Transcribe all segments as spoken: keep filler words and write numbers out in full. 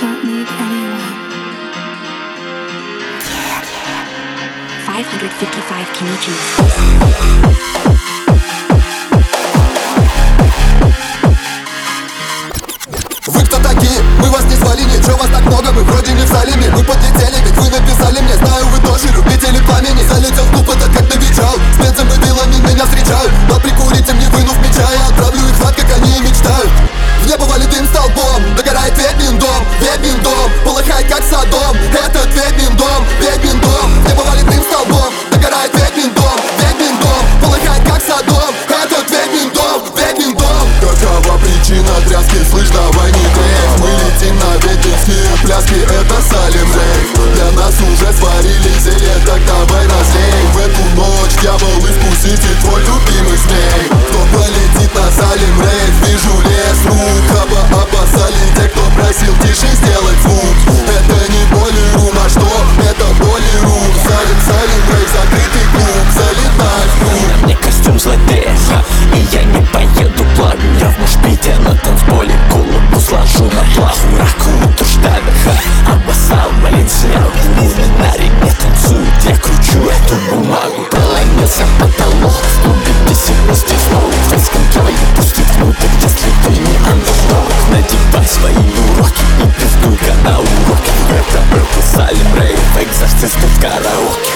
don't need anyone. five hundred fifty-five Kenichis. Вы кто такие? Мы вас не звали, ничего вас так много, мы вроде не в Салеме. Мы подлетели, ведь вы написали мне, знаю, вы тоже любители пламени. Залетел в клуб этот как новичал, с бензопилами меня встречают. Но прикурите мне, вынув меча, я отправлю их в ад, как они и мечтают. В небо валит дым столбом, догорает ведьмин дом, ведьмин дом, полыхает как Содом. Этот ведьмин дом, ведьмин дом. В небо валит дым столбом, догорает ведьмин дом, ведьмин дом, полыхает как Содом. Этот ведьмин дом, ведьмин дом. Какова причина тряски, слышь, давай не дрейф. Мы летим на ведьминские пляски, это Салем рейв. Для нас уже сварили зелье, так давай разлей. В эту ночь дьявол искуситель, твой любимый змей. Кто полетит на Салем рейв, вижу лес рук. Оба обоссали те, кто просил тише сделать звук. Это не Болерум, а что? Это Болерум. Салем, Салем рейв, закрытый клуб, залетай в круг. На мне костюм злодея, и я не поеду плавно. Я в мушпите на танцполе голову сложу на плаху. Раку утверждали, ха, обоссал, блин, снял. Луны на ремне танцуют, я кручу эту бумагу. Проломился потолок, в клубе десятнадцать снова. Фейс-контроль пустит внутрь, если ты не андердог. Надевай свои уроки и пиздуй-ка на уроки. Это был Салем рейв, экзорцисты в караоке.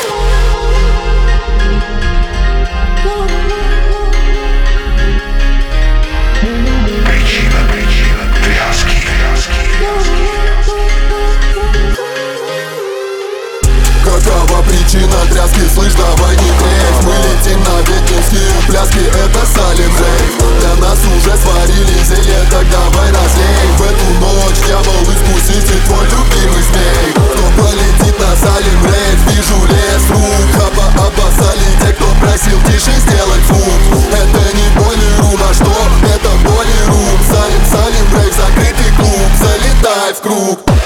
Причина, причина, тряски, тряски, Какова причина тряски, слышь, давай не дрейф. Мы летим на ведьминские пляски, это Салем рейв. Для нас уже сварили зелье, так давай разлей. В эту ночь дьявол искуситель, твой любимый змей. Кто полетит на Салем рейв, вижу лес рук. Оба обоссали те, кто просил тише сделать звук. Это не Болерум, а что? Это Болерум. Салем, Салем рейв, закрытый клуб, залетай в круг.